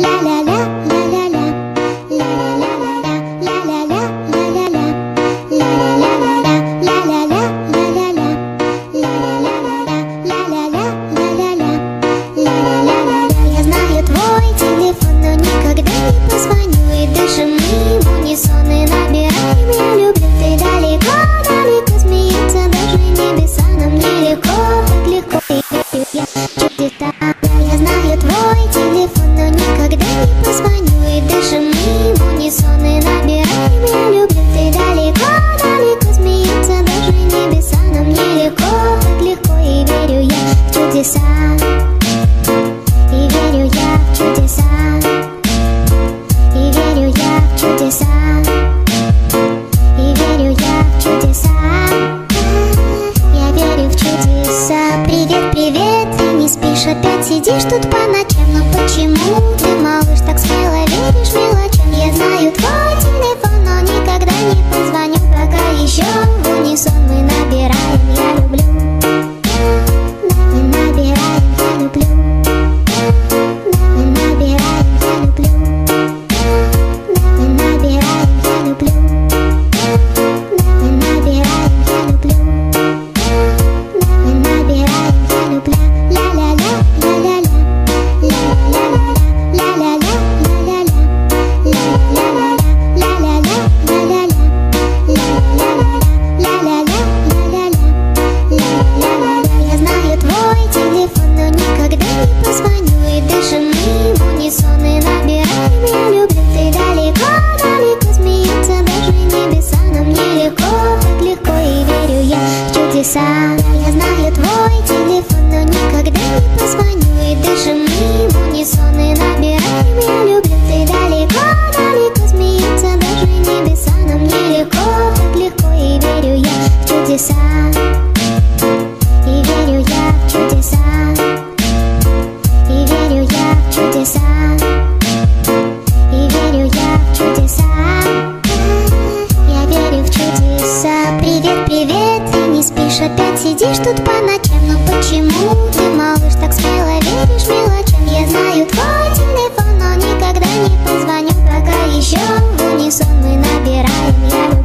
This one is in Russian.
Опять сидишь тут по ночам, но почему ты, малыш, так смело веришь мелочам? Я знаю твой телефон, но никогда не позвоню, пока еще в унисон мы набираем «Я люблю». Мы набираем «Я люблю». Мы набираем «Я люблю». Мы набираем «Я люблю». Мы набираем «Я люблю». Мы набираем «Я люблю». Я знаю твой телефон, но никогда не позвоню. И дышим мы в унисон и набираем «Я люблю». Ты далеко, далеко, смеются даже небеса, но мне легко, так легко, и верю я в чудеса. И верю я в чудеса. И верю я в чудеса. И верю я в чудеса. Я верю в чудеса. Привет, привет, ты не спишь, опять сидишь тут по ночам, но почему ты, малыш, так смело веришь мелочам? Я знаю твой телефон, но никогда не позвоню, пока еще в унисон мы набираем «Я люблю».